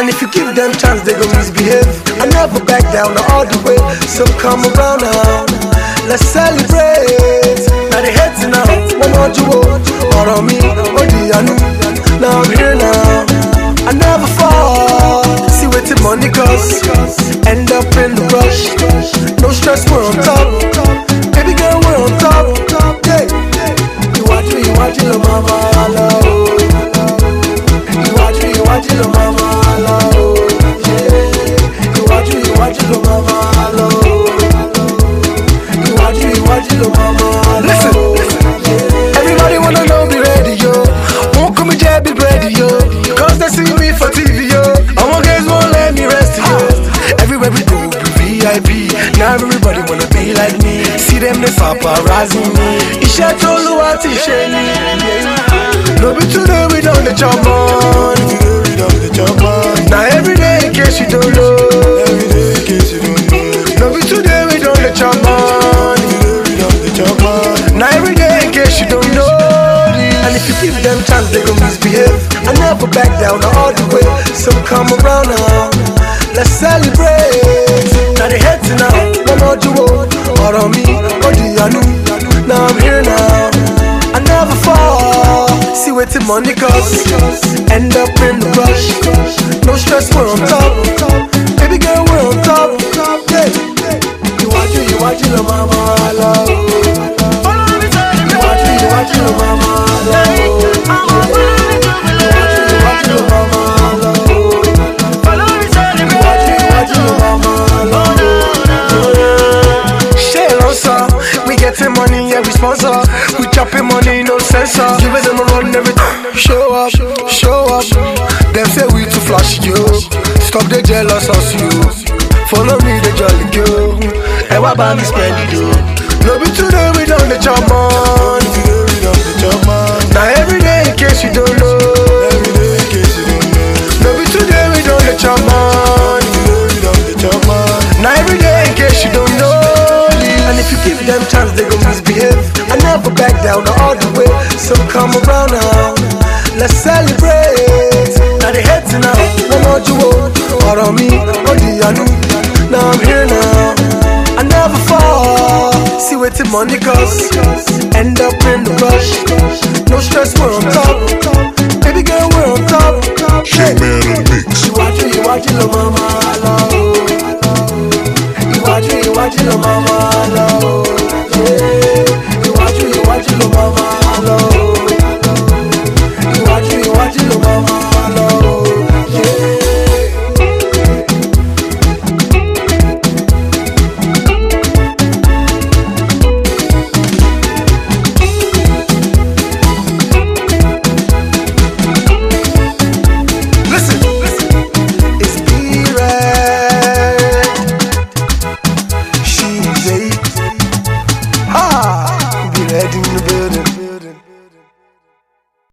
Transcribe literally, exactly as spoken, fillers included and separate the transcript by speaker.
Speaker 1: And if you give them chance, they gon' misbehave. I never back down all the way. So come around now, let's celebrate. Now they hate now, one more you or on me, or the anu. Now I'm here now, I never fall. See what the money costs, end up in the rush. No stress, we're on top. Baby girl, we're on top. Yeah. You watch me, you watch it, mama, I love. You watch me, you watch it, mama, I love. Yeah. You watch me, you watch it, mama, I love. You watch me, you watch it, mama, I love. Listen, listen. Everybody wanna know me ready, yo. Won't come and jab be ready, yo. Cause they see me for T V, yo. All my guys won't let me rest, yo. Everywhere we go, we V I P. Now everybody wanna be like me. See them, they paparazzi me. Isha tolu ati sheni. No be today we don't let your money. Now every day in case you don't know. No be today we don't let your money. Now every day in case you don't know. And if you give them chance, they gon' misbehave. I never back down all the way. So come around now, let's celebrate. Now they hate now, no more duo, or on me, or the anu. Now I'm here now, I never fall. See what the money costs, end up in the rush. No stress, we're on top. Baby girl, we're on top. Yeah. You watch it, you watch it, mama, I love. You watch it, you watch it, mama, I love. You watch it, you watch it, mama, I love. You watch it, you watch it, mama, I love. Share also, we getting money, yeah, we sponsor. We chopping money, no censor. Give them a run, everything. Show up, show up. Them say we too flashy, yo. Stop the jealous us, you. Follow me, the jolly girl. And what about me spend it, yo? No be today, we don't let your money. Now every day, in case you don't know. No be today, we don't let your money. Now every day, in case you don't know. And if you give them chance, they gon' misbehave. I never back down all the way. So come around now, let's celebrate. Now they hate now, no more duo, or on me, or the anu. Now I'm here now, I never fall. See what the money costs, end up in the rush. No stress, we're on top. Baby girl, we're on top.
Speaker 2: J-Man in the mix.
Speaker 1: You watch it, you watch it, mama, I love. You watch it, you watch it, mama, I love.